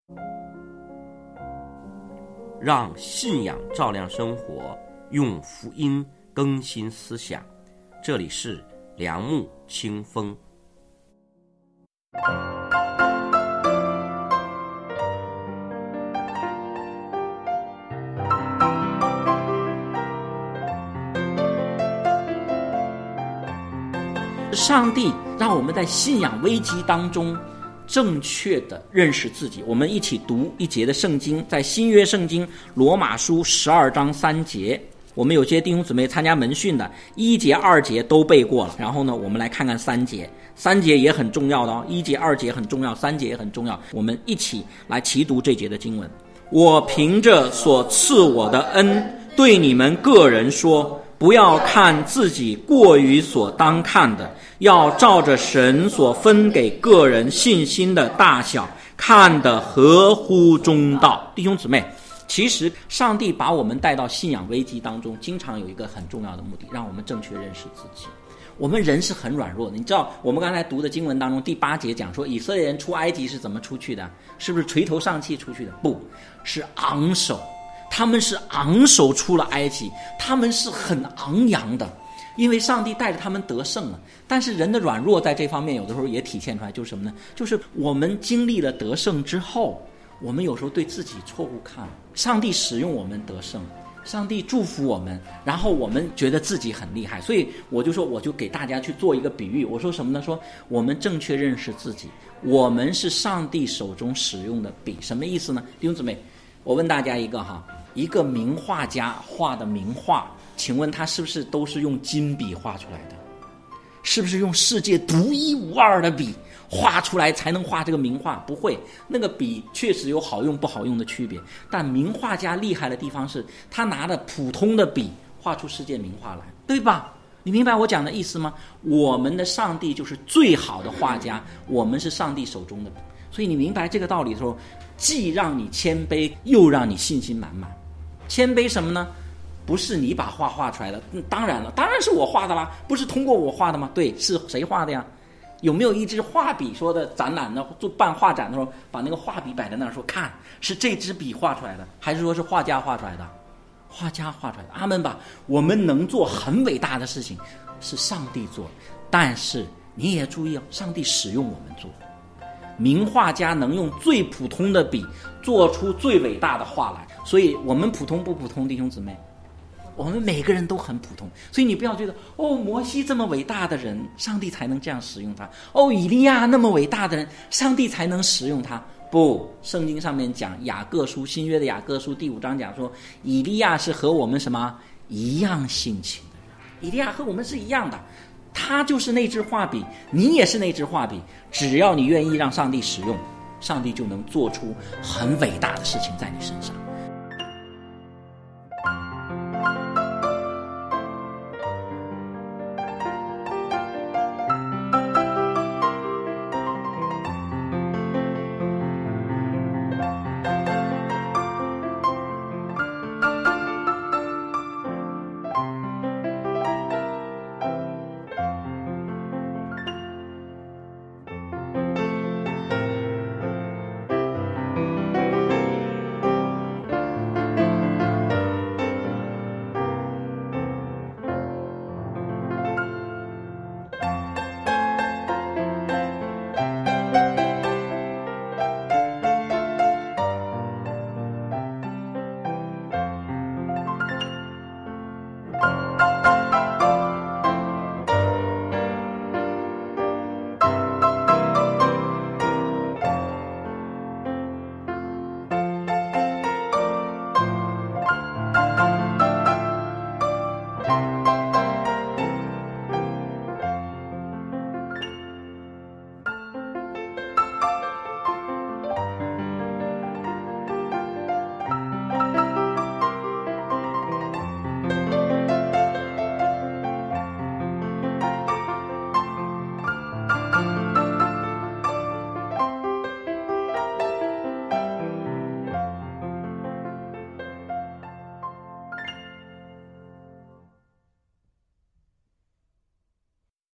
让信仰照亮生活，用福音更新思想。这里是良木清风。 上帝让我们在信仰危机当中正确的认识自己。我们一起读一节的圣经，在新约圣经罗马书12章3节。我们有些弟兄姊妹参加门训的1节2节都背过了，然后呢我们来看看3节。3节也很重要的1节2节很重要，3节也很重要。我们一起来齐读这节的经文。我凭着所赐我的恩对你们个人说，不要看自己过于所当看的，要照着神所分给个人信心的大小，看得合乎中道。弟兄姊妹，其实上帝把我们带到信仰危机当中，经常有一个很重要的目的，让我们正确认识自己。我们人是很软弱的，你知道我们刚才读的经文当中第8节讲说，以色列人出埃及是怎么出去的？是不是垂头丧气出去的？不是，昂首。他们是昂首出了埃及，他们是很昂扬的，因为上帝带着他们得胜了。但是人的软弱在这方面有的时候也体现出来，就是什么呢？就是我们经历了得胜之后，我们有时候对自己错误看。上帝使用我们得胜，上帝祝福我们，然后我们觉得自己很厉害。所以我就给大家去做一个比喻，我说什么呢？说我们正确认识自己，我们是上帝手中使用的笔。什么意思呢？弟兄姊妹，我问大家一个名画家画的名画，请问他是不是都是用金笔画出来的？是不是用世界独一无二的笔画出来才能画这个名画？不会，那个笔确实有好用不好用的区别，但名画家厉害的地方是他拿着普通的笔画出世界名画来，对吧？你明白我讲的意思吗？我们的上帝就是最好的画家，我们是上帝手中的笔。所以你明白这个道理的时候，既让你谦卑，又让你信心满满。谦卑什么呢？不是你把画出来的，当然了，当然是我画的啦，不是通过我画的吗？对，是谁画的呀？有没有一支画笔说的展览呢？做办画展的时候，把那个画笔摆在那儿说，看是这支笔画出来的，还是说是画家画出来的？画家画出来的。阿们吧。我们能做很伟大的事情，是上帝做，但是你也注意上帝使用我们做。名画家能用最普通的笔做出最伟大的画来，所以我们普通不普通，弟兄姊妹？我们每个人都很普通，所以你不要觉得摩西这么伟大的人，上帝才能这样使用他；以利亚那么伟大的人，上帝才能使用他。不，圣经上面讲雅各书，新约的雅各书第5章讲说，以利亚是和我们什么一样性情的人，以利亚和我们是一样的。他就是那支画笔，你也是那支画笔，只要你愿意让上帝使用，上帝就能做出很伟大的事情在你身上。